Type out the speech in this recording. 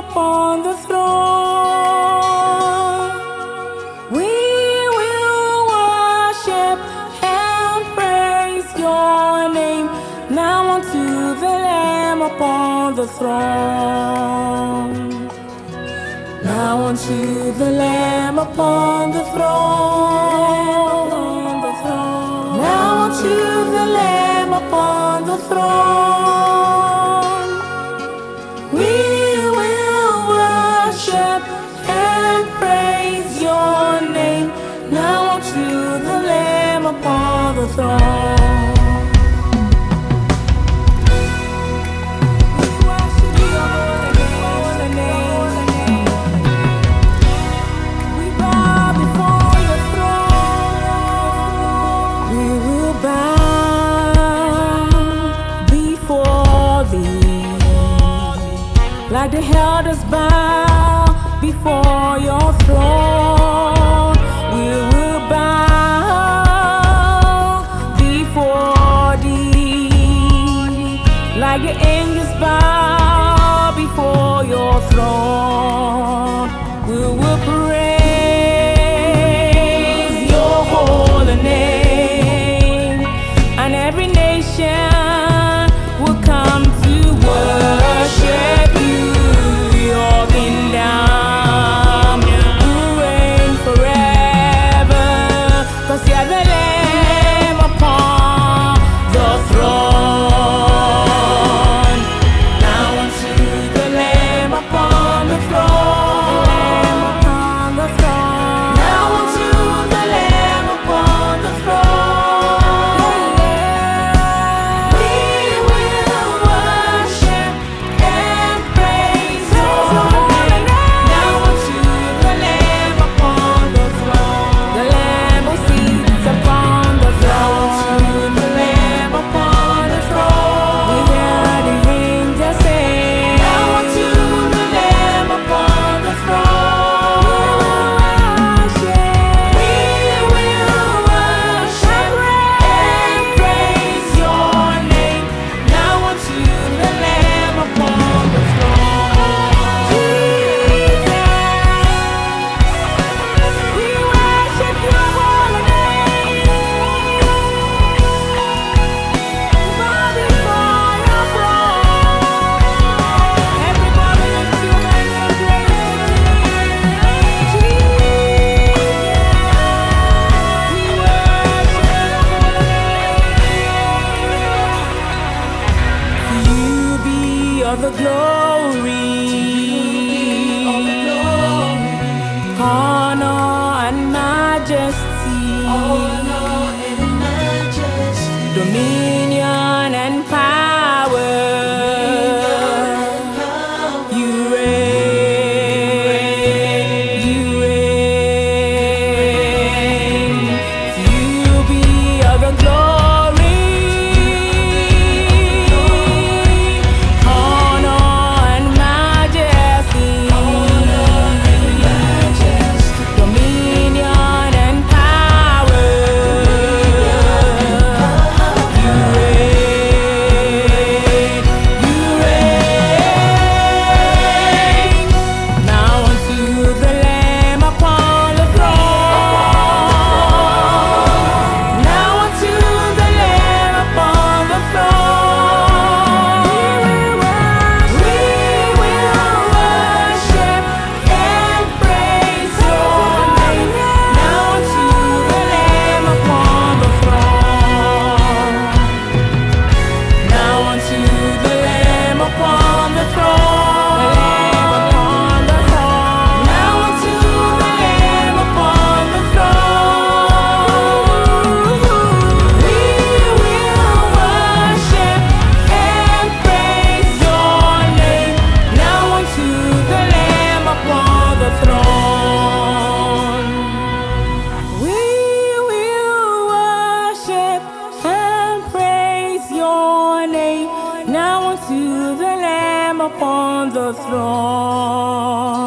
upon the throne. We will worship and praise your name. Now unto the Lamb upon the throne. Now unto the Lamb upon the throne. Now unto the Lamb upon the throne. We will worship and praise your name. Now unto the Lamb upon the throne. Like the elders bow before your throne, we will bow before thee. Like the angels bow before your throne, we will praise your holy name, and every nation will come to worship you. The glory, honor and majesty, dominion and power. You reign, you reign. To you be all the glory. Upon the throne.